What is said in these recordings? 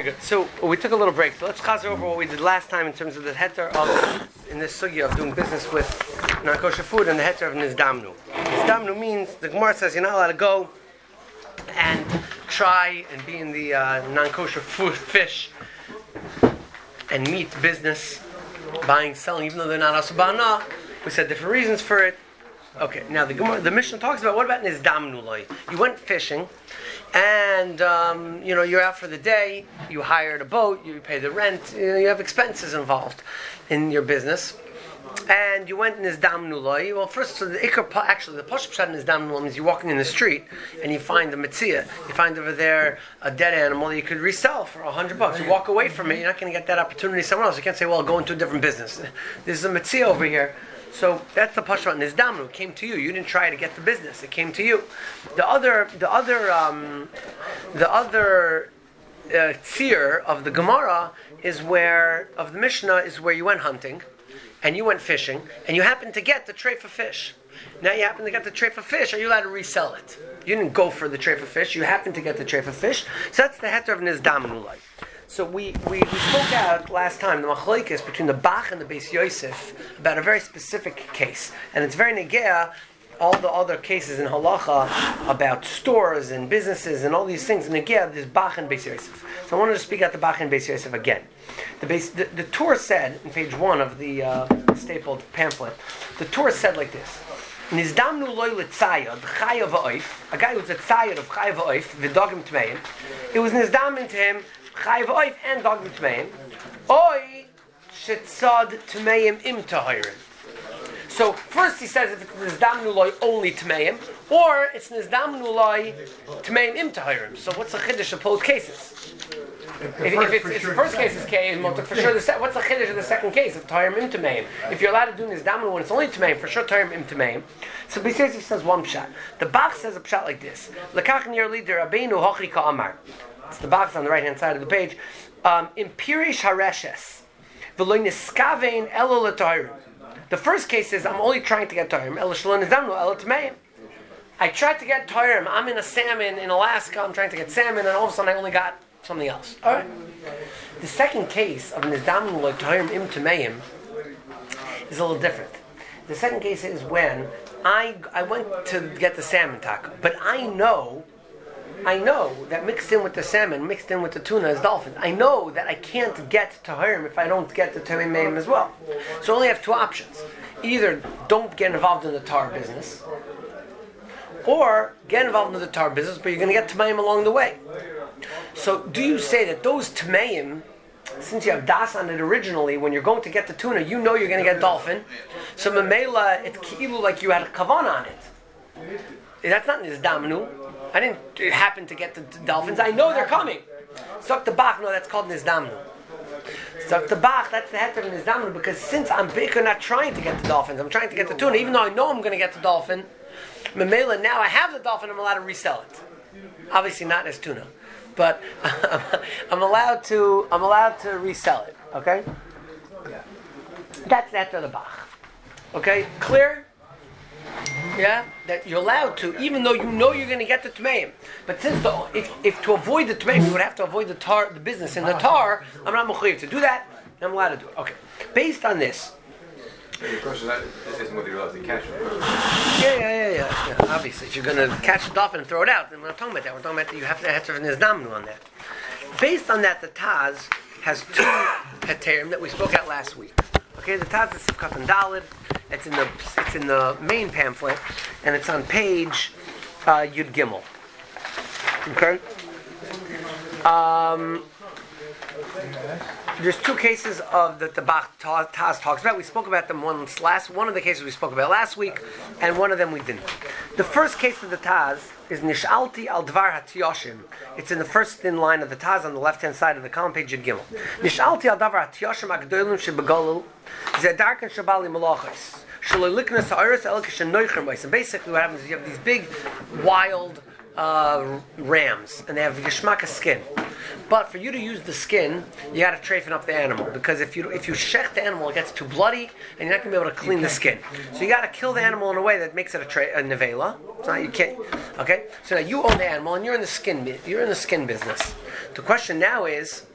good. So we took a little break. So let's chazer over what we did last time in terms of the heter of, in this sugya of doing business with non-kosher food and the heter of nizdamnu. Nizdamnu means, the Gemara says you're not allowed to go and try and be in the non-kosher food, fish, and meat business, buying, selling, even though they're not asubana. We said different reasons for it. Okay, now the Mishnah talks about, what about nizdamnu loy? You went fishing, and you're out for the day. You hired a boat. You pay the rent. You have expenses involved in your business, and you went nizdamnu loy. Well, first, so the pashut pshat nizdamnu loy means you're walking in the street and you find a metzia. You find over there a dead animal that you could resell for $100. You walk away from it. You're not going to get that opportunity somewhere else. You can't say, "Well, go into a different business." There's a metzia over here. So that's the pashut nizdamnu. It came to you. You didn't try to get the business. It came to you. The other tzir of the Gemara is of the Mishnah is where you went hunting, and you went fishing, and you happened to get the tray for fish. Now you happen to get the tray for fish. Are you allowed to resell it? You didn't go for the tray for fish. You happened to get the tray for fish. So that's the heter of nizdamnu. So we spoke out last time the machlokes between the Bach and the Beis Yosef about a very specific case, and it's very negea all the other cases in halacha about stores and businesses and all these things. Negea this Bach and Beis Yosef. So I wanted to speak out the Bach and Beis Yosef again. The Torah said in page 1 of the stapled pamphlet. The Torah said like this: Nizdamnu loy letzayad chayav va'oif. A guy who's a tzayad of chayav va'oif v'dogim tmeim. It was nizdamin to him. Chayav oif and dogim tmeim. Oy shetzad tmeim im tahirim. So first he says if it's nizdamnu loy only tmeim, or it's nizdamnu loy tmeim im tahirim. So what's the chiddush of both cases? If the first case is k'im, for sure. What's the chiddush of the second case? If tahirim im tmeim, if you're allowed to do nizdamnu when it's only tmeim, for sure tahirim im tmeim. So Beis Yosef says one pshat. The Bach says a pshat like this: Lekach nir li Rabbeinu hachi ka'amar. It's the box on the right-hand side of the page. Impirish hareshes. V'lo niskavein elo l'tayrim. The first case is, I'm only trying to get tayrim. Elo shelo nizamnu elo tmeim. I tried to get tayrim. I'm in a salmon in Alaska. I'm trying to get salmon, and all of a sudden I only got something else. All right. The second case of nizdamnu lo tayrim im tmeim is a little different. The second case is when I went to get the salmon taco, but I know that mixed in with the salmon, mixed in with the tuna is dolphins. I know that I can't get tahirim if I don't get the tmeim as well. So I only have two options. Either don't get involved in the tar business, or get involved in the tar business, but you're going to get tmeim along the way. So do you say that those tmeim, since you have das on it originally, when you're going to get the tuna, you know you're going to get dolphin, so memela, it's ki'ilu like you had a kavan on it. That's not nizdamnu. I didn't happen to get the dolphins. I know they're coming. Suck the Bach, no, that's called nizdamnu. Suck the Bach, that's the heter of nizdamnu, because since I'm bigger not trying to get the dolphins, I'm trying to get the tuna, even though I know I'm going to get the dolphin, memela, now I have the dolphin, I'm allowed to resell it. Obviously not as tuna, but I'm allowed to resell it. Okay? That's the heter of the Bach. Okay? Clear? Yeah, that you're allowed to, even though you know you're going to get the tmeim. But since if to avoid the tmeim, you would have to avoid the business in the tar. I'm not mechuyev to do that. I'm allowed to do it. Okay. Based on this. The question isn't whether you're allowed to catch it. Yeah. Obviously, if you're going to catch a dolphin and throw it out, then we're not talking about that. We're talking about that you have to heter nizdamnu on that. Based on that, the Taz has two heterim that we spoke at last week. Okay, the Taz is Sivkat and Daled. It's in the main pamphlet, and it's on page Yud Gimel. Okay. There's two cases of that the Bach Taz talks about. We spoke about them one of the cases we spoke about last week, and one of them we didn't. The first case of the Taz is Nishalti al Dvar HaTyoshim. It's in the first thin line of the Taz on the left-hand side of the column, page Yud Gimel. Nishalti al Dvar HaTyoshim Agdolim Shebegolul Zedarkan Shabali Malachos. Shaloliknas Ha'aris Elkish Noicher. And basically what happens is you have these big, wild rams, and they have geshmaka skin. But for you to use the skin, you got to trafen up the animal, because if you shech the animal, it gets too bloody, and you're not going to be able to clean the skin. So you got to kill the animal in a way that makes it a nevela. It's not, you can't. Okay. So now you own the animal, and you're in the skin business. The question now is,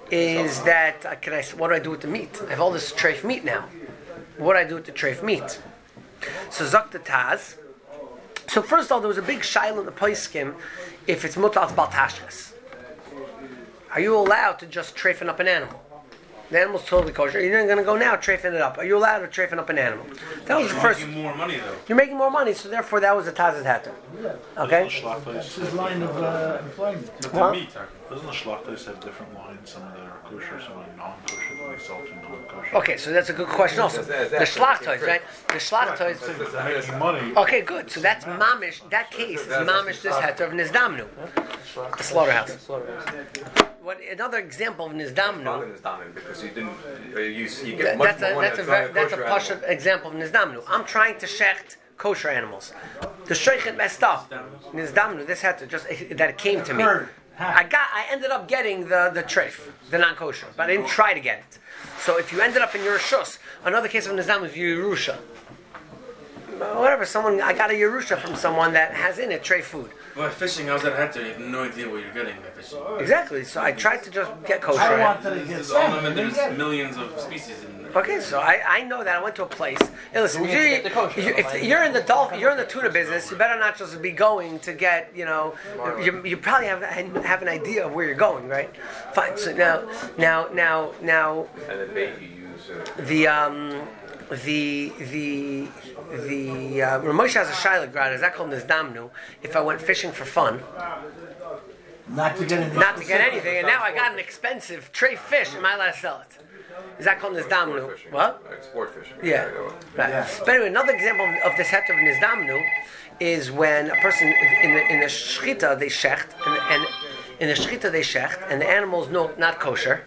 is that what do I do with the meat? I have all this treif meat now. What do I do with the treif meat? So Zok the Taz. So first of all, there was a big shaila in the Poskim if it's mutal baltashkas. Are you allowed to just treifin up an animal? The animal's totally kosher. You're going to go now treifin it up. Are you allowed to treifin up an animal? That was the first. You're making more money though. You're making more money, so therefore that was a Taz's hatter. Okay? It's his line of employment. But Well, the meat, Doesn't the Schlachtos have different lines? Some of them are kosher, some are non-kosher. They sell to non-kosher. okay, so that's a good question also. The Schlachtois, right? The Schlachtois. Making money. Okay, good. So that's mamish. That case is mamish this hatter of Nizdamnu, the slaughterhouse. Another example of Nizdamnu. Because you didn't, you get much more money. That's a pashut example of Nizdamnu. I'm trying to shecht kosher animals. The sheichet messed up. Nizdamnu. This had to just that it came to me. I ended up getting the treif, the non-kosher, but I didn't try to get it. So if you ended up in your shus, another case of Nizdamnu is Yerusha. Whatever, I got a Yerusha from someone that has in it treif food. But fishing, how's that hatter? You have no idea what you're getting by fishing. Exactly. So I tried to just get kosher. I wanted to get There's salmon. there's millions of species in there. Okay, so I know that I went to a place. Hey, listen, if you're in the you're in the tuna business, you better not just be going to get, you probably have an idea of where you're going, right? Fine. So now, And the bait you use. Ramosh has a shayla grad. Is that called nizdamnu? If I went fishing for fun, Not to get anything, and now I got an expensive tray fish, am I allowed to sell it? Is that called nizdamnu? What? Sport fishing. Yeah. Right. Yeah. But anyway, another example of this heter of nizdamnu is when a person in the shchita they shecht, and in the shchita they shecht, and the animal's not kosher.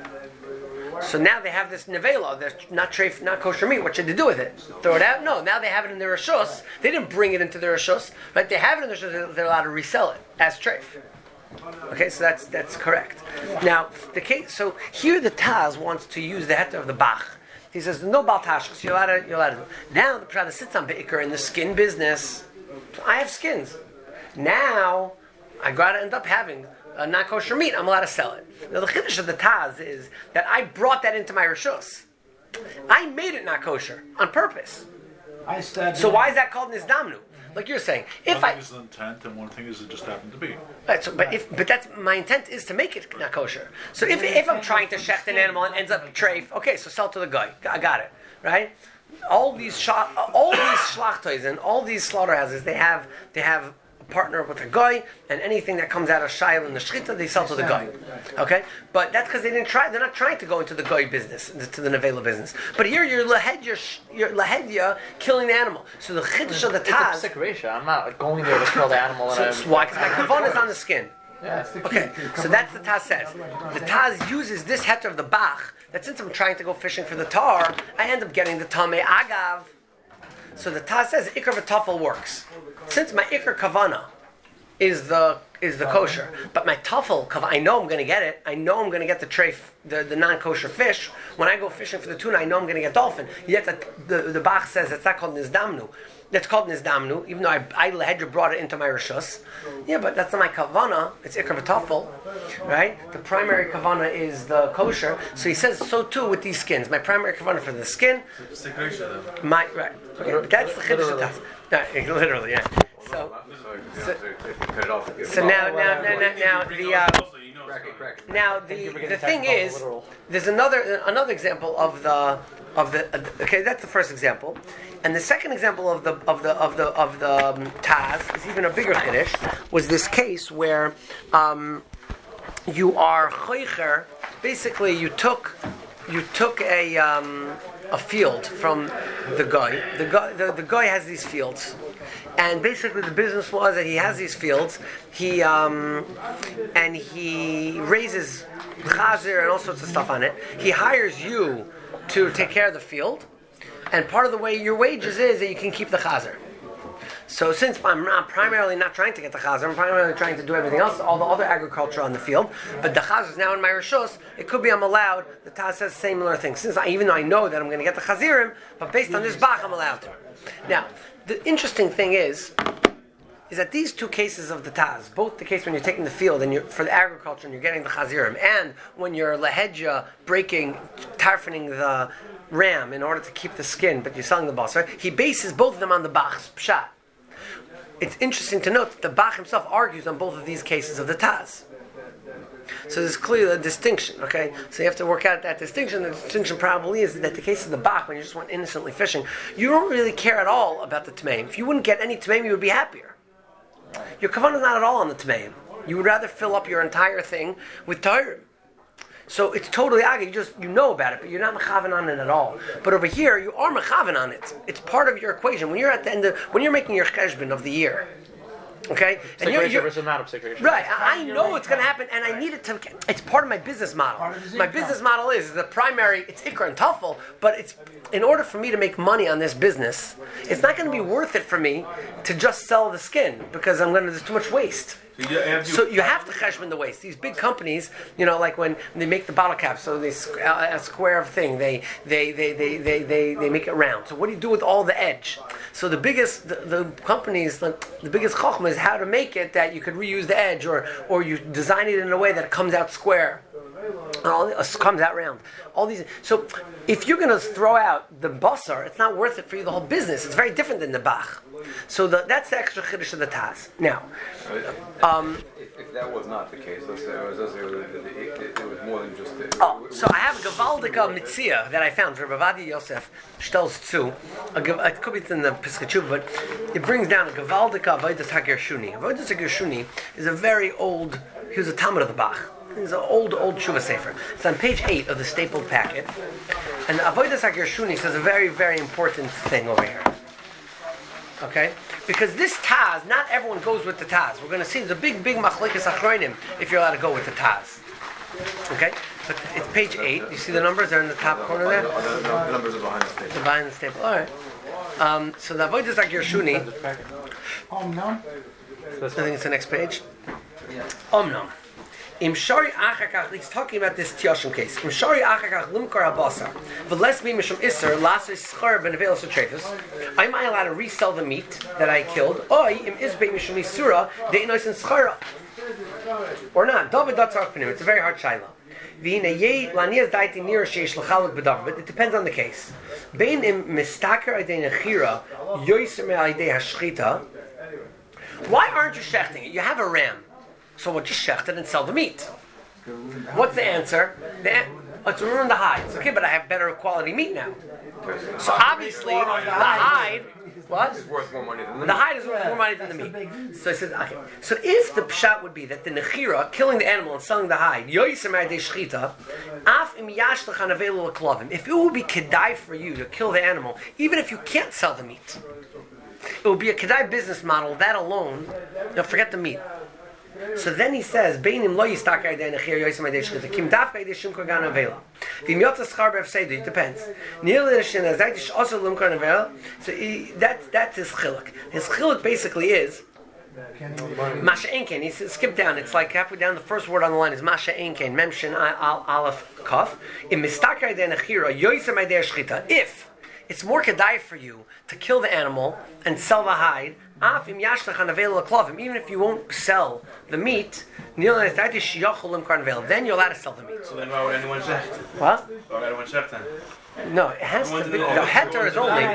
So now they have this nevela, that's not kosher meat. What should they do with it? Throw it out? No. Now they have it in their rishus. They didn't bring it into their rishus, but they have it in their rishus. They're allowed to resell it as treif. Okay, so that's correct. Now the case. So here the Taz wants to use the heter of the Bach. He says no baltashkas. You're allowed to. Now the Prada sits on beikar in the skin business. I have skins. Now I gotta end up having not kosher meat. I'm allowed to sell it. Now the chiddush of the Taz is that I brought that into my rishus. I made it not kosher on purpose. So why is that called nizdamnu? Like you're saying, One thing is the intent, and one thing is it just happened to be. Right, but that's my intent is to make it not kosher. So if I'm trying to shecht an animal and ends up treif, okay, so sell to the guy. I got it, right? All these shlachtois and all these slaughterhouses, they have a partner with a guy, and anything that comes out of shayla and the shchita, they sell to the guy. Okay, but that's because they didn't try. They're not trying to go into the guy business, to the nevela business. But here you're lahedya killing the animal. So the chiddush of the Taz. It's a sick ratio. I'm not going there to kill the animal. So why? Because my kavanah is on the skin. Okay, so that's the Taz says. The Taz uses this heter of the Bach, that since I'm trying to go fishing for the tar, I end up getting the tamei agav. So the Taz says ikar v'tafel works. Since my ikar kavana is the kosher, but my tafel I know I'm going to get it. I know I'm going to get the treif, the non-kosher fish. When I go fishing for the tuna, I know I'm going to get dolphin. Yet the Bach says it's not called nizdamnu. That's called nizdamnu, even though I Lehedra brought it into my rishus. Yeah, but that's not my kavana. It's ikar v'tafel, right? The primary kavana is the kosher. So he says so too with these skins. My primary kavana for the skin. Sick ratio though. Right. Okay, but that's the chiddush of Taz. Literally, yeah. So now the thing is, there's another example of the okay, that's the first example, and the second example of the Taz is even a bigger chiddush. Was this case where you are choicher? Basically, you took a field from the guy. The guy has these fields, and basically the business was that he has these fields. He raises chazer and all sorts of stuff on it. He hires you to take care of the field, and part of the way your wages is that you can keep the chazer. So since I'm primarily not trying to get the chazer, I'm primarily trying to do everything else, all the other agriculture on the field, but the chazer is now in my rishus, it could be I'm allowed. The Taz says similar things. Since even though I know that I'm going to get the chazirim, but based on this Bach, I'm allowed to. Now, the interesting thing is is that these two cases of the Taz, both the case when you're taking the field and you're for the agriculture and you're getting the chazirim, and when you're lahedja breaking, tarfening the ram in order to keep the skin, but you're selling the basar, he bases both of them on the Bach's pshat. It's interesting to note that the Bach himself argues on both of these cases of the Taz. So there's clearly a distinction, okay? So you have to work out that distinction. The distinction probably is that the case of the Bach, when you just went innocently fishing, you don't really care at all about the Tmeim. If you wouldn't get any Tmeim, you would be happier. Your kavanah is not at all on the Tmeim. You would rather fill up your entire thing with Torah. So it's totally aga. You know about it, but you're not mechavan on it at all. But over here, you are mechavan on it. It's part of your equation. When you're at the end when you're making your cheshbon of the year, okay? And you're versus not obstetric. Right. I know it's going to happen, and I need it to. It's part of my business model. My business model is the primary. It's ikra and tafel, but it's in order for me to make money on this business. It's not going to be worth it for me to just sell the skin because there's too much waste. So you have to cheshbon the waste. These big companies, like when they make the bottle caps, so they a square of thing, they make it round. So what do you do with all the edge? So the biggest the companies, the biggest chokhmah is how to make it that you could reuse the edge, or you design it in a way that it comes out square. Comes out round. All these. So, if you're going to throw out the basar, it's not worth it for you. The whole business. It's very different than the bach. So that's the extra chiddush of the Taz. Now, if that was not the case, let's say it was more than just. So I have a gavaldika mitzia that I found from Bavadi Yosef Shtelz Tzu. It could be in the Pesach Tshuva, but it brings down a gavaldika avodas hagershuni. Avodas hagershuni is a very old. He was a talmid of the Bach. It's an old Tshuva Sefer. It's on page 8 of the stapled packet. And Avodas HaGershuni says a very, very important thing over here. Okay? Because this Taz, not everyone goes with the Taz. We're going to see there's a big machlekes achronim if you're allowed to go with the Taz. Okay? But it's page 8. You see the numbers? They're in the top corner there? The numbers are behind the staple. They're behind the staple. Alright. So the Avodas HaGershuni, I think it's the next page. Omnam. Im shari achakach, he's talking about this tiyashim case. Im shari achakach limkar habasar, v'les mi mishum iser lasis schar ben veil sotrefus. Am I allowed to resell the meat that I killed? Oi im isbei mishum isura de'inois in schara, or not? David datzarach p'nim. It's a very hard shaila. V'hine yei lanias daiti nira sheish l'chaluk b'dav, but it depends on the case. Bein im mistaker adei nechira yoiser me'alidei hashchita. Why aren't you shechting it? You have a ram. So we'll just shecht it and sell the meat. What's the answer? Let's ruin the hides. Okay, but I have better quality meat now. So obviously, the hide, what? It's worth more money than the meat. The hide is worth more money than the meat. So I said, okay. So if the pshat would be that the nechira, killing the animal and selling the hide, if it would be kedai for you to kill the animal, even if you can't sell the meat, it would be a kedai business model, that alone, forget the meat. So then he says, "Beinim lo yistakar idei nechir yoysim idei shchita kim dafka idei shum korgan avela." V'im yotza schar b'efseidu, it depends. Nil l'shin azaytish also lumkar avela. So that's his chiluk. His chiluk basically is Masha Enken. He skipped down. It's like halfway down. The first word on the line is Masha Enken. Mem shin aleph kaf. Im mistakar idei nechira yoysim idei shchita. If it's more kedai for you to kill the animal and sell the hide, even if you won't sell the meat, then you're allowed to sell the meat. So then why would anyone shecht? What? Why would anyone shecht then? No, it has to be. The heter is only.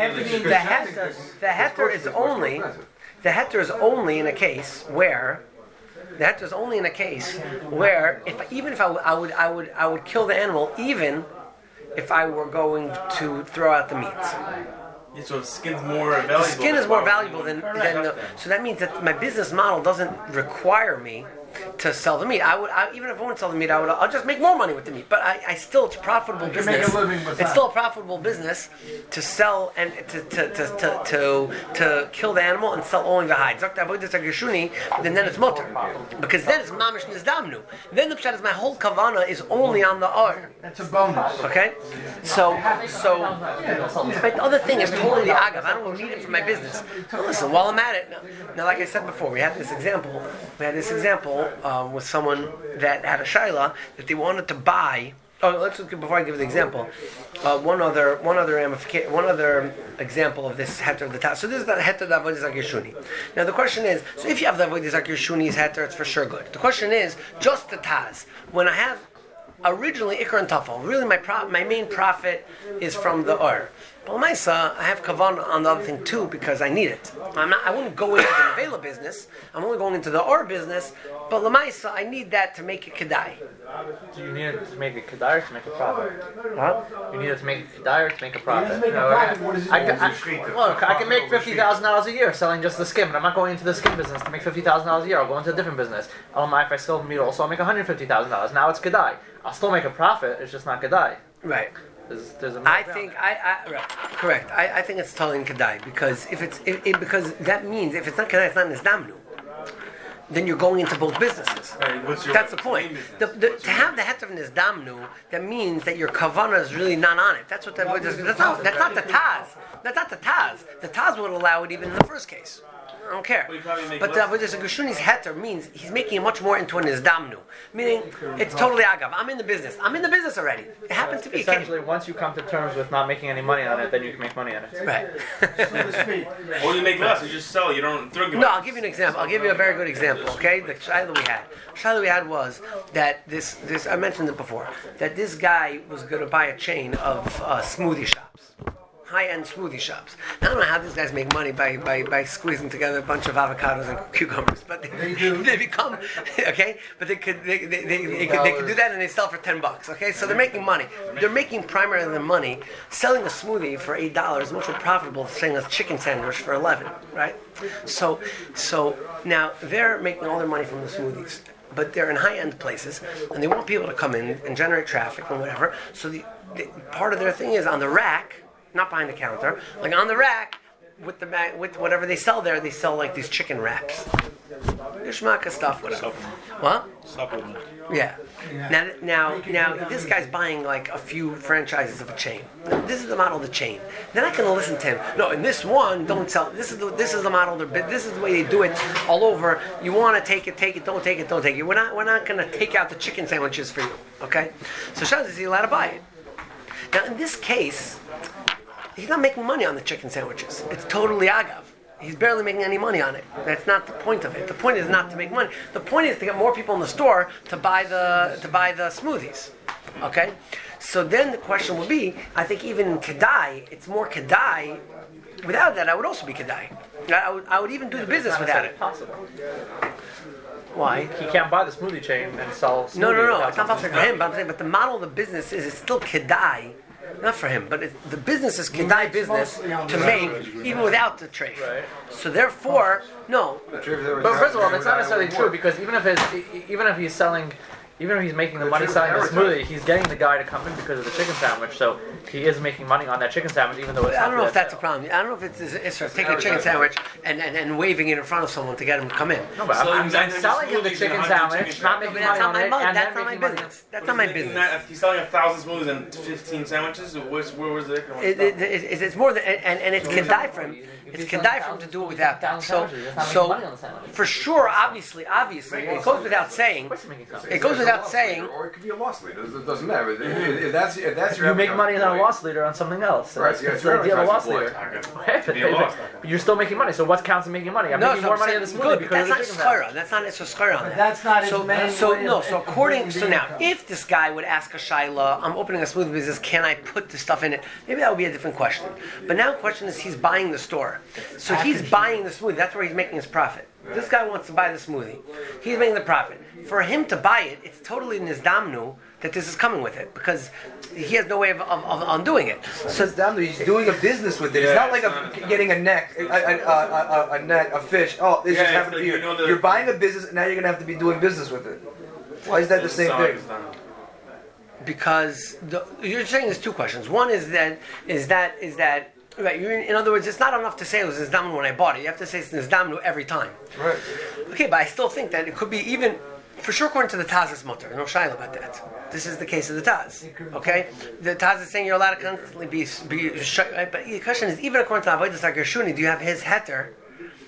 The heter is only in a case where. The heter is only in a case where if I would kill the animal even if I were going to throw out the meat. Yeah, so skin's more valuable. The skin is more valuable than the. So that means that my business model doesn't require me to sell the meat. Even if I won't sell the meat, I'll just make more money with the meat. But it's a profitable business. Make a living with it's still a profitable business to sell and to kill the animal and sell only the hide. Then it's mutter, because then it's mamish nizdamnu. Then the pshat is my whole kavana is only on the ar. That's a bonus. Okay, so but the other thing is totally agav. I don't need it for my business. But listen, while I'm at it now, like I said before, we had this example with someone that had a shaila that they wanted to buy Oh, before I give the example, one other example of this heter of the taz. So this is the heter of the avodas hakirshuni. Now the question is, so if you have the avodas hakirshuni's heter, it's for sure good. The question is, just the taz. When I have originally ikar and tafel, really my main profit is from the or. But Lamaisa, I have kavan on the other thing too because I need it. I wouldn't go into the nevela business. I'm only going into the or business. But Lamaisa, I need that to make it kedai. Do you need it to make a kedai or to make a profit? Huh? You need it to make a kedai or to make a profit? Look, I can make $50,000 a year selling just the skim, and I'm not going into the skim business to make $50,000 a year. I'll go into a different business. I don't mind if I sell meat also, I'll make $150,000. Now it's kedai. I'll still make a profit, it's just not kedai. Right. There's a I think right, correct. I think it's telling kedai because because that means if it's not kedai, it's not nisdamnu. Then you're going into both businesses. That's the point. To have the het of nisdamnu, that means that your kavana is really not on it. That's what that's not the taz. That's not the taz. The taz would allow it even in the first case. I don't care. But the avodas hakirshuni's heter means he's making it much more into an nisdamnu. Meaning, it's totally agav. I'm in the business. I'm in the business already. It happens to be essentially, once you come to terms with not making any money on it, then you can make money on it. Right. Or you make less, you just sell, you don't throw. No, I'll give you an example. I'll give you a very good example, okay? The shayla we had was that this I mentioned it before, that this guy was going to buy a chain of smoothie shops. High-end smoothie shops. Now, I don't know how these guys make money by squeezing together a bunch of avocados and cucumbers, but they become okay. But they could do that and they sell for $10. Okay, so they're making money. They're making primarily their money selling a smoothie for $8 much more profitable than selling a chicken sandwich for $11. Right? So now they're making all their money from the smoothies. But they're in high-end places, and they want people to come in and generate traffic and whatever. So the part of their thing is on the rack. Not behind the counter, like on the rack with with whatever they sell there. They sell like these chicken wraps, Ishmaka stuff, whatever. What? Supplement. Yeah. Now, this guy's buying like a few franchises of a chain. This is the model of the chain. They're not going to listen to him. No, in this one, don't sell. This is the model. This is the way they do it all over. You want to take it. Don't take it. We're not going to take out the chicken sandwiches for you. Okay. So Shaz is allowed to buy it. Now, in this case, he's not making money on the chicken sandwiches. It's totally agav. He's barely making any money on it. That's not the point of it. The point is not to make money. The point is to get more people in the store to buy the smoothies. Okay? So then the question would be, I think even in kedai, it's more kedai. Without that, I would also be kedai. I would even do the business without it. Possible. Why? He can't buy the smoothie chain and sell smoothie. No. It's not possible for him. But I'm saying, but the model of the business is it's still kedai. Not for him, but the business is kedai business to make even without the treif. Right. So therefore, no. But first of all, that's not necessarily true because even if he's making the money selling the smoothie, he's getting the guy to come in because of the chicken sandwich. So he is making money on that chicken sandwich, even though it's. I don't know if that's a problem. I don't know if it's sort of taking a chicken sandwich and waving it in front of someone to get him to come in. No, but I'm selling him the chicken sandwich, not making money on it, and that's not my business. That's not my business. If he's selling 1,000 smoothies and 15 sandwiches, where was the? It's more than and it's kedai for him. It's kedai for him to do it without that. So for sure, obviously, it goes without saying. It goes without saying. Or it could be a loss leader. It doesn't matter. If that's you make money on a loss leader on something else. Right. It's the idea of a loss leader. But you're still making money. So what counts as making money? I'm making more money on the smoothie because of the chicken sandwich. That's not it's a schara on that. That's not his main. So now, if this guy would ask a shayla, I'm opening a smoothie business. Can I put this stuff in it? Maybe that would be a different question. But now the question is, he's buying the store. So he's buying the smoothie. That's where he's making his profit. This guy wants to buy the smoothie. He's making the profit. For him to buy it, it's totally nizdamnu that this is coming with it because he has no way of undoing it. So he's doing a business with it. It's not like getting a net, a fish. Oh, this just happened to be here. You're buying a business, and now you're going to have to be doing business with it. Why is that the same thing? Because you're saying there's two questions. One is that right? In other words, it's not enough to say it was nizdamnu when I bought it. You have to say it's nizdamnu every time. Right. Okay, but I still think that it could be even. For sure, according to the Taz, it's mutter. No shayla about that. This is the case of the Taz. Okay, the Taz is saying you're allowed to constantly be. But the question is, even according to avodas hakirshuni, do you have his heter?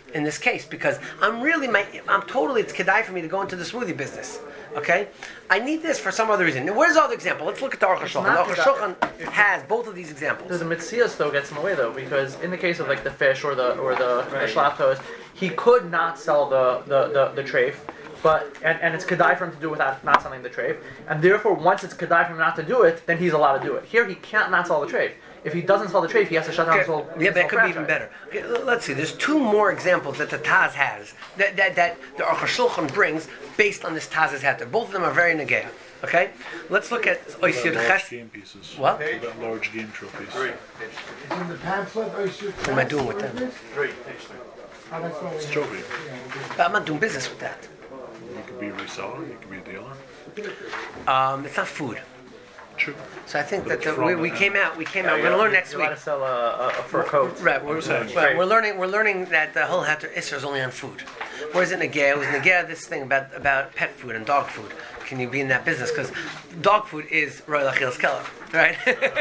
in this case because I'm totally, it's kedai for me to go into the smoothie business. Okay? I need this for some other reason. Now, where's the other example? Let's look at the Aruch HaShulchan. The Aruch HaShulchan has both of these examples. The Mitzias though gets in the way though, because in the case of like the fish or the shlachtos, he could not sell the treif, but and it's kedai for him to do without not selling the treif, and therefore once it's kedai for him not to do it, then he's allowed to do it. Here he can't not sell the treif. If he doesn't sell the treif, he has to shut down his whole. Yeah, but it could be even better. Okay, let's see. There's two more examples that the Taz has that the Aruch HaShulchan brings based on this Taz's heter. Both of them are very negea. Okay, let's look at Oisir large game pieces. What? That large game trophies. It's in the pamphlet. What am I doing with them? It's a trophy. But I'm not doing business with that. You could be a reseller. You could be a dealer. It's not food. True. So I think But that it's we came out. We're going to learn next You're week. allowed to sell a fur coat. Right, we're learning that the whole heter Isser is only on food. Whereas in Negea, it was Negea this thing about pet food and dog food. Can you be in that business? Because dog food is Roy Lachil's Keller, right?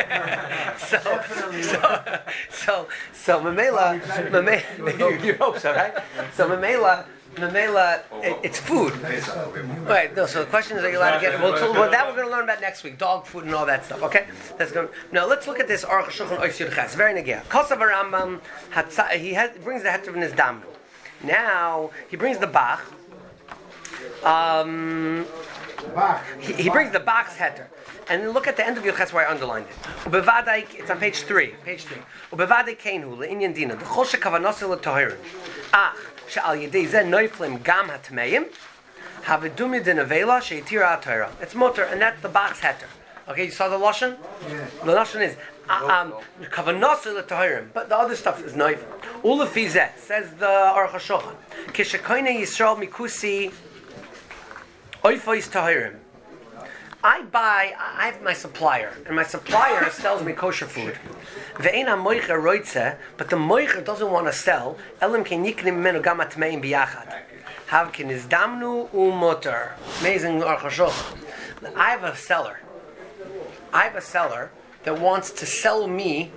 so Mamela, you hope so, right? So Mamela, it's food. Right, no, so the question is, are you allowed to get it? Well, that we're going to learn about next week. Dog food and all that stuff, okay? That's good. Now, let's look at this Aruch HaShulchan Oisir Ches. Very Negea. Kosav Rambam, he brings the heter in his Damru. Now, he brings the Bach. He brings the Bach's heter. And then look at the end of Yoches where I underlined it. Ubevadai, it's on page 3. Ubevadai Keinu, le'inyan dina, d'chol shekavanosel l'tohirin. Ach, she'al yedei zeh noiflim gam hatmeim, havedumi dinavela she'itira ha'tohira. It's motor, and that's the Bach's heter. Okay, you saw the Lashon? Yeah. The Lashon is kavanosel l'tohirin, but the other stuff is noiflim. Ulefizet, says the Aruch HaShulchan, kishekoine Yisrael mikusi oifois tohirim. I have my supplier, and my supplier sells me kosher food. Ve'ena moicher roitze, but the moicher doesn't want to sell. Elim ken yiknim menu gam atmeim biyachad. Hav ken izdamnu umoter. Amazing Aruch HaShulchan. I have a seller that wants to sell me.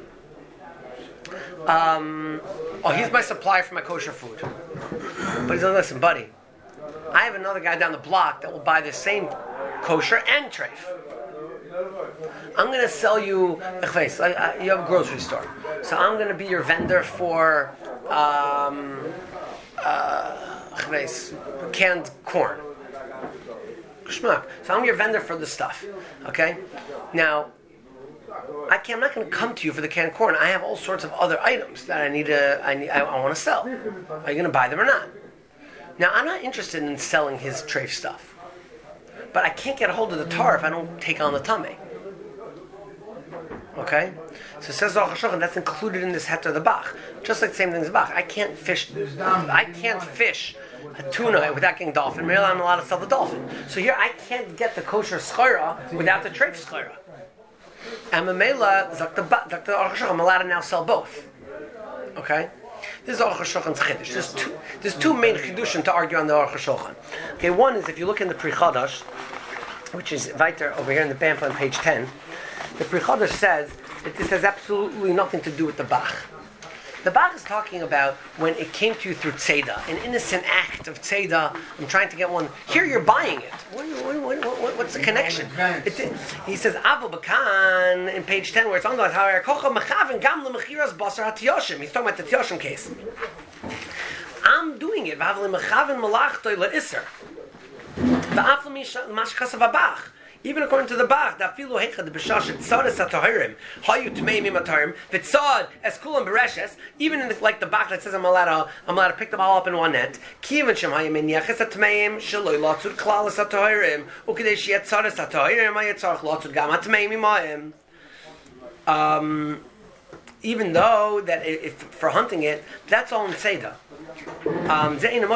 He's my supplier for my kosher food. But he's like, listen, buddy, I have another guy down the block that will buy the same kosher and treif. I'm going to sell you, you have a grocery store, so I'm going to be your vendor for canned corn. So I'm your vendor for the stuff. Okay? Now, I'm not going to come to you for the canned corn. I have all sorts of other items that I want to sell. Are you going to buy them or not? Now, I'm not interested in selling his treif stuff, but I can't get a hold of the tar if I don't take on the tameh. Okay? So it says Aruch HaShulchan, that's included in this heter the Bach. Just like the same thing as Bach. I can't fish a tuna without getting dolphin. Merely I'm allowed to sell the dolphin. So here I can't get the kosher schara without the treif schara. And Mamela, Dr. Aruch HaShulchan, I'm allowed to now sell both. Okay? This is Aruch HaShulchan's chiddush. There's two main chiddushim to argue on the Aruch HaShulchan. Okay, one is if you look in the Pri Chadash, which is weiter over here in the pamphlet on page 10, the Pri Chadash says that this has absolutely nothing to do with the Bach. The Bach is talking about when it came to you through tzeda, an innocent act of tzeda. I'm trying to get one. Here you're buying it. What's the connection? He says, Avu Bakan, in page 10, where it's on the He's talking about the Tyoshim case. I'm doing it. Even according to the Bach, the afilu heicha the b'shashet tzadas hatahirim hayu tmeim imatahirim v'tzad es kulam bereshes. Even in like the Bach that says I'm allowed to pick them all up in one net. Kivan shem hayim inyaches atmeim shaloi latzud klalas hatahirim ukidei sheyet tzadas hatahirim hayetzarach latzud gam atmeim imayim. Even though that if for hunting it, that's all in Seder. To go buy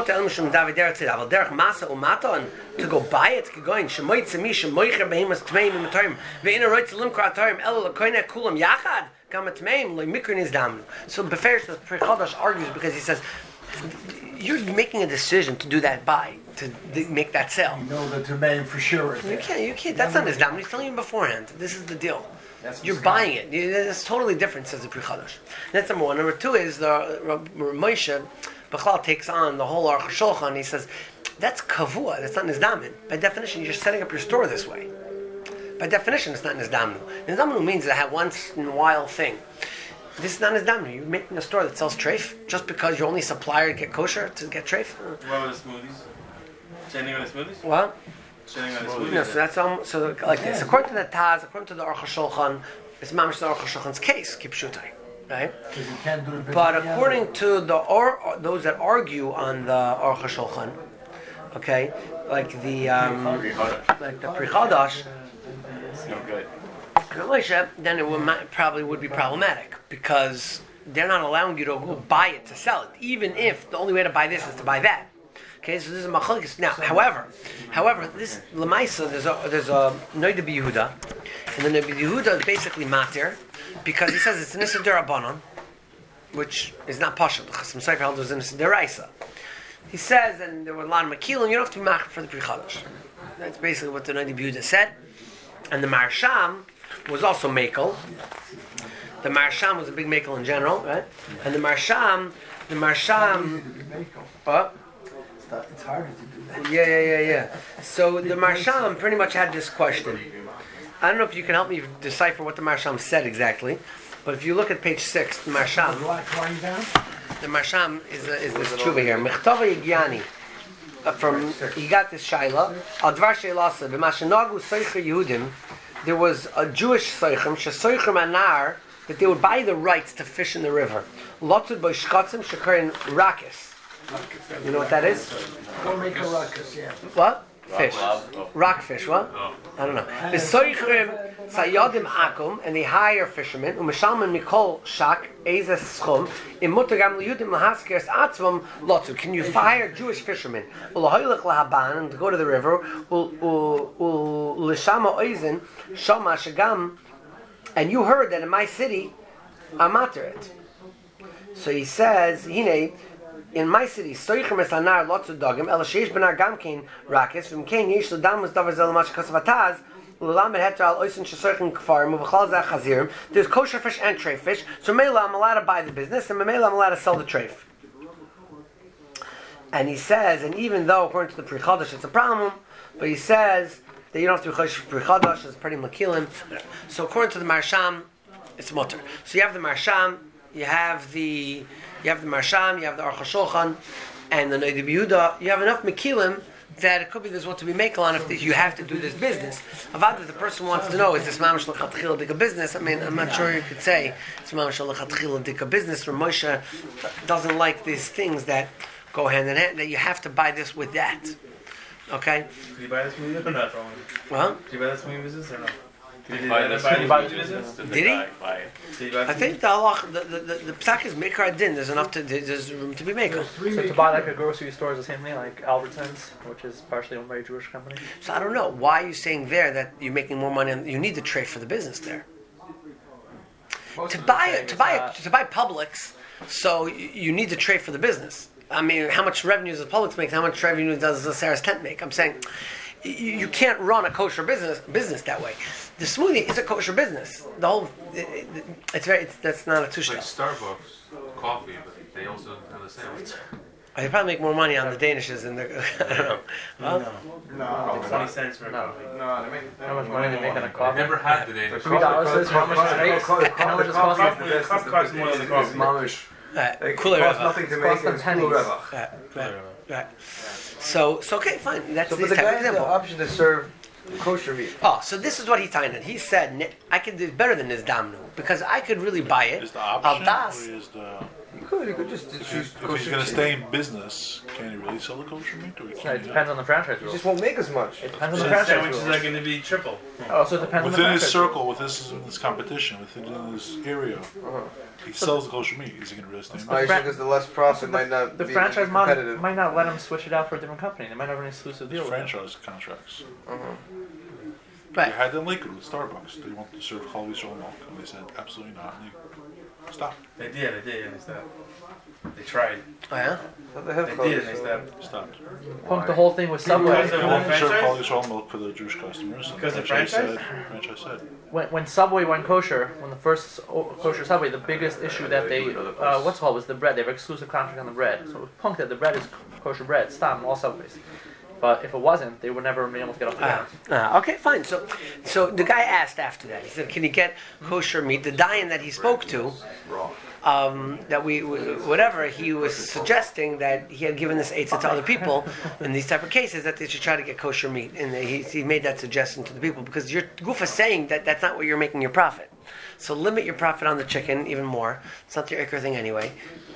it, so Beferish the Pri Chadash argues because he says you're making a decision to do that buy. make that sale. You know the domain for sure. You can't. That's not his dam. He's telling you beforehand. This is the deal. You're buying it. It's totally different, says the Pri Chadash. That's number one. Number two is the Moshe Bechlal takes on the whole Aruch HaShulchan. And he says that's kavua. That's not nizdamin. By definition, you're setting up your store this way. By definition, it's not nizdamnu. Nizdamnu means that I have once in a while thing. This is not nizdamnu. You're making a store that sells treif just because you're only supplier to get kosher to get treif. What about the smoothies? Standing on the smoothies? What? Standing on the smoothies. No, so that's so like this. According to the Taz, according to the Aruch HaShulchan, it's mamish the Aruch HaShulchan's case, kipshutai, right? But according to those that argue on the Aruch HaShulchan, okay, like the Pri Chadash, then it probably would be problematic because they're not allowing you to go buy it to sell it, even if the only way to buy this is to buy that. Okay, so this is machlokes. Now, however, this lemaisa there's a Noida B'Yehuda, and the Noida B'Yehuda is basically matir because he says it's an issa derabanan, which is not pashut. Chasam Sofer held it was an issa deraisa. He says, and there were a lot of makilim. You don't have to be machar for the Pri Chadash. That's basically what the Noida B'Yehuda said, and the Marsham was also makel. The Marsham was a big makel in general, right? And the Marsham, what? It's harder to do that. Yeah. So the Marsham pretty much had this question. I don't know if you can help me decipher what the Marsham said exactly, but if you look at page 6, the Marsham is this tshuva here. Mechtava Yigyani. He got this shaila. Al dvar sheilasa b'mashanagu soicher Yehudim. There was a Jewish soichem shesoichem anar that they would buy the rights to fish in the river. Lotzud by shkatzim shekarin rakis. You know what that is? Go make a ruckus, yeah. What? Fish. Rockfish, what? I don't know. The soichem sayadim akum, and they hire fishermen. U'mishalmen mikol shak ezes schum. Imutar gam liyudim lahaskers atzvam lotzud. Can you hire Jewish fishermen? U'lahoylech lahaban, and to go to the river. U'lishama oizen shama shagam. And you heard that in my city, I'm matir it. So he says, Hine, in my city, soichem es lanar lotzud dogim, el sheish benar gamkein rakis, v'mkein yesh l'damus davar zel l'mash kasavataz, l'lamed heter al oisin shesoichem kfarim, uv'chal zeh chazirim. There's kosher fish and treif fish, so Mela I'm allowed to buy the business, and Mela I'm allowed to sell the treif. And he says, and even though according to the Pri Chadash it's a problem, but he says that you don't have to be kosher for Pri Chadash, it's pretty makilim. So according to the Marsham, it's mutter. So you have the Marsham, you have the Marsham, you have the Aruch HaShulchan, and the Noida B'Yehuda. You have enough makilim that it could be there's what to be makel on if you have to do this business. Avad, the person wants to know, is this mamash l'chatchila dika business? I mean, I'm not sure you could say it's mamash l'chatchila dika business. Moshe doesn't like these things that go hand in hand, that you have to buy this with that. Okay? Did you buy this movie or not? Well? Did you buy this movie business or no? Did he buy this business? Did he? I think the psak is Mikra Din. There's room to be maker. So to buy like a grocery store is the same thing, like Albertsons, which is partially owned by a Jewish company. So I don't know. Why are you saying there that you're making more money and you need the trade for the business there? To buy Publix, so you need the trade for the business. I mean, how much revenue does Publix make? How much revenue does the Sarah's Tent make? I'm saying you can't run a kosher business that way. The smoothie is a kosher business. The whole that's not a tushka. It's like Starbucks coffee, but they also have the sandwich. They probably make more money on the Danishes than the. I don't know. 20 cents for a coffee. No, they make. How much money they make on a coffee? I never had the Danish. $3 is how much it makes. How much it costs? The cup costs more than the coffee. It costs nothing to make it pennies. Right. So okay, fine. That's So, this but the type guy of has the example. option to serve kosher meat. Oh, so this is what he tied in. He said, I could do better than this damnu because I could really buy it. Is the option Aldas. or is the... You could just choose If kosher he's going to meat. stay in business, can he really sell the kosher meat? Or Yeah, it depends on the franchise He rules. just won't make as much. It depends on So the the franchise sandwiches rules. are going to be triple. Oh, so it depends on the within his franchise circle, with this competition, within his area, he sells the kosher meat. Is he going to really stay in Oh, business? because the less profit might not The be franchise competitive. might not let him switch it out for a different company. They might have an exclusive deal with them. Franchise contracts. Right. They had them Lakewood with Starbucks. They wanted to serve Chal Yisrael milk, and they said absolutely not. And Stop. They did, and they stopped. They tried. Oh yeah. They have They did, and they stopped. Stop. Punk the whole thing with Subway. Because of They the won't serve franchise? Polish all milk for the Jewish customers. and Because of franchise franchise? said. When Subway went kosher, when the first kosher Subway, the biggest issue that they what's it called was the bread. They have exclusive contract on the bread. So it was punk that the bread is kosher bread. Stop in all Subways. But if it wasn't, they would never have been able to get off the ground. Okay, fine. So the guy asked after that. He said, "Can you get kosher meat?" The Dayan that he spoke to, whatever he was suggesting that he had given this eitzah to other people in these type of cases that they should try to get kosher meat, and he made that suggestion to the people because your goof is saying that that's not where you're making your profit. So limit your profit on the chicken even more. It's not your ikr thing anyway.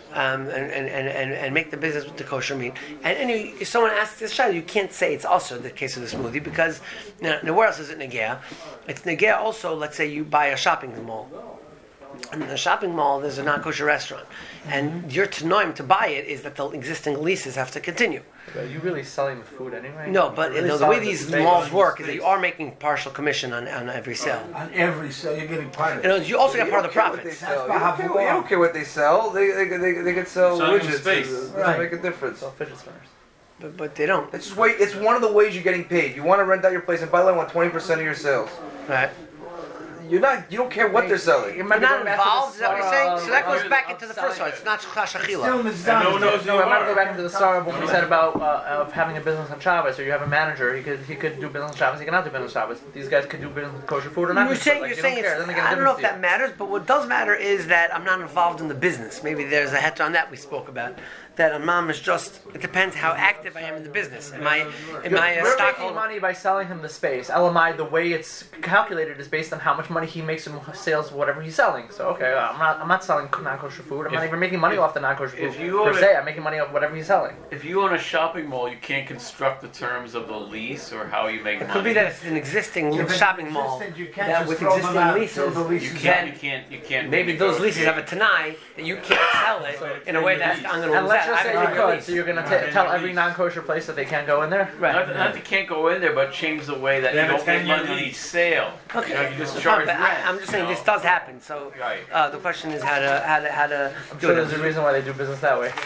And make the business with the kosher meat. And anyway, if someone asks this child, you can't say it's also the case of the smoothie because where else is it negea? It's negea also. Let's say you buy a shopping mall. In the shopping mall, there's a non-kosher restaurant, and your tanoim to buy it is that the existing leases have to continue. Are you really selling the food anyway? No, but really the way these malls work is that you are making partial commission on every sale. On every sale, you're getting part of it. And you also get part of the profits. You don't care what they sell. They could sell Selling widgets. space. It doesn't make a difference. Sell fidget spinners. But they don't. It's one of the ways you're getting paid. You want to rent out your place, and by the way, I want 20% of your sales. Right. You don't care what they're selling. You're not involved, is that what you're saying? So that goes back into the first one. It's not shachila. No one knows who No, you I might go are. back into the start of what we said about of having a business on Shabbos. Or you have a manager, he could do business on Shabbos, he cannot do business on Shabbos. These guys could do business with kosher food or not. You're saying it's, I don't know if that matters, but what does matter is that I'm not involved in the business. Maybe there's a heter on that we spoke about. That a mom is just, it depends how active I am in the business. Am I a We're making stockholder? money by selling him the space. LMI, the way it's calculated is based on how much money he makes in sales of whatever he's selling. So okay, I'm not selling non-kosher food. I'm not even making money off the non-kosher food. if you Per own se, I'm making money off whatever he's selling. If you own a shopping mall, you can't construct the terms of the lease or how you make It money. could be that it's an existing If it's shopping mall existing, you can't that just with throw them existing out, leases. throw the You leases can't. You can't. Maybe those leases have a tanai that you can't sell it in a way that I'm going to And lose let's that. just say I you have a could. lease. So you're gonna tell every non-kosher place that they can't go in there. Right. Not that you can't go in there, but change the way that They you have a don't make 10-year money on lease. each sale. Okay. You just charge But rent. I'm just saying you this know? does happen. So Right. the question is how to I'm do sure it. there's a reason why they do business that way.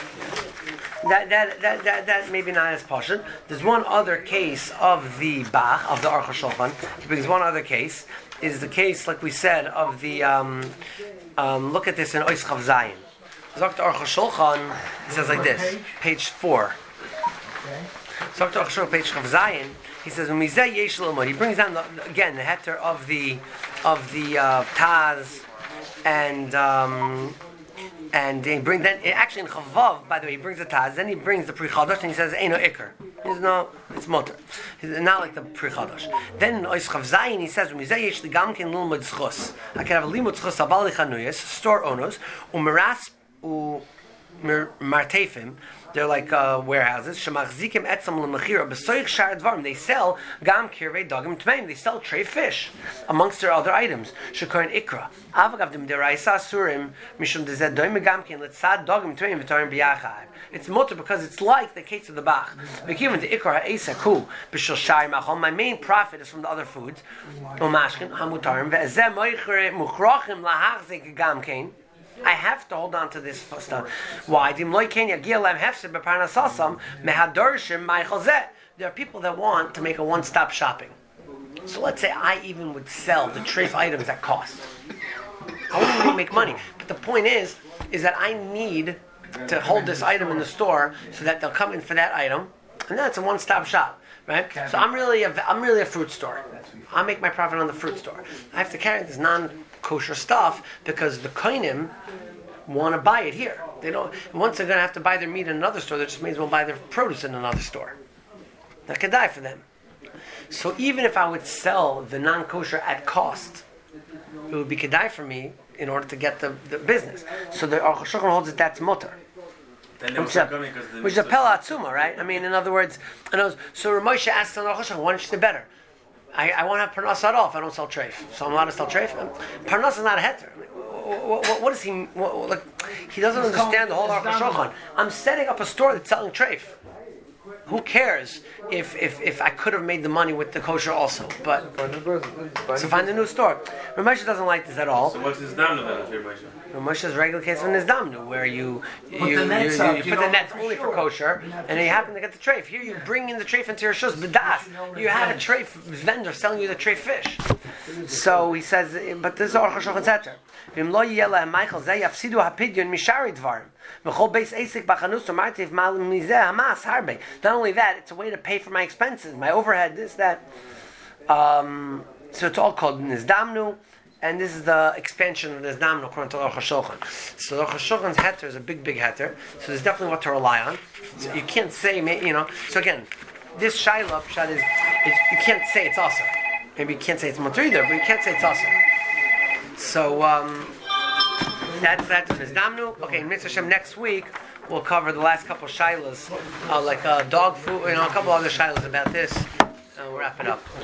That maybe not as poshut. There's one other case of the Bach, of the Aruch HaShulchan. He brings one other case. Is the case, like we said, of the look at this in Ois Chav Zayin. Dr. Aruch HaShulchan, he says like this, page 4. Dr. Aruch HaShulchan, page Chav Zayin, he says, "Umizeh yesh l'omod." He brings down again the heter of the Taz and they bring then actually in Chavav, by the way, he brings the Taz, then he brings the Pri Chadash and he says Eino Iker. He's no, it's Motor. He's not like the Pri Chadash. Then in Ois Chav Zayin he says, "Umizeh yesh l'gamkin l'umod zchus." I can have a limud zchus abal lichanuyas, store onos, umeras martefim. They're like warehouses. Shemachzikim etzam lemachira b'soich shar dvarim. They sell gam kirvei dagim tmeim. They sell tray fish amongst their other items. Shekarin ikra. Avagavdim deraisa surim mishum dezed doim gamkin letzad dagim tmeim v'tarim biyachad. It's mutter because it's like the case of the Bach. V'kiven the ikra ha'esak hu b'shel shari machom. My main profit is from the other foods. Umashkin hamutarim ve'ezeh moichere muchrachim lahachzik gamkin. I have to hold on to this stuff. Why? There are people that want to make a one-stop shopping. So let's say I even would sell the treif items at cost. I wouldn't really make money. But the point is that I need to hold this item in the store so that they'll come in for that item, and that's a one-stop shop. Right? So I'm really a fruit store. I make my profit on the fruit store. I have to carry this non-kosher stuff because the koinim want to buy it here. They don't. Once they're going to have to buy their meat in another store, they just may as well buy their produce in another store. That could die for them. So even if I would sell the non-kosher at cost, it would be kedai for me in order to get the business. So the Aruch HaShulchan holds that that's mutter. Which is a pella atzuma, right? I mean, in other words, so Ramosha asks on Aruch HaShulchan, why don't you say better? I won't have parnas at all if I don't sell treif. So I'm allowed to sell treif? Parnas is not a heter. What is he? He doesn't understand the whole Aruch HaShulchan. I'm setting up a store that's selling treif. who cares if I could have made the money with the kosher also? But so find a new store. Ramesh doesn't like this at all. So what's his damnu then, Ramesh? Ramesh is regular case of nizdamnu, where you put the nets only for kosher, and you happen to get the treif. Here you bring in the treif into your shus b'das. You have a treif vendor selling you the treif fish. So he says, but this is Aruch HaShulchan Seter. V'im lo yeh lahem Michael zeh yafsidu hapidyon mishari dvarim. Not only that, it's a way to pay for my expenses, my overhead, this, that. So it's all called Nizdamnu, and this is the expansion of Nizdamnu according to Aruch HaShulchan. So Aruch HaShulchan's heter is a big heter, so there's definitely what to rely on. So you can't say, so again, this Shaila Pshat is you can't say it's awesome. Maybe you can't say it's mutter either, but you can't say it's awesome. So, that's Nizdamnu. Okay, in Mitzvah Hashem next week we'll cover the last couple of shilas, like dog food, a couple other shilas about this. We'll wrap it up.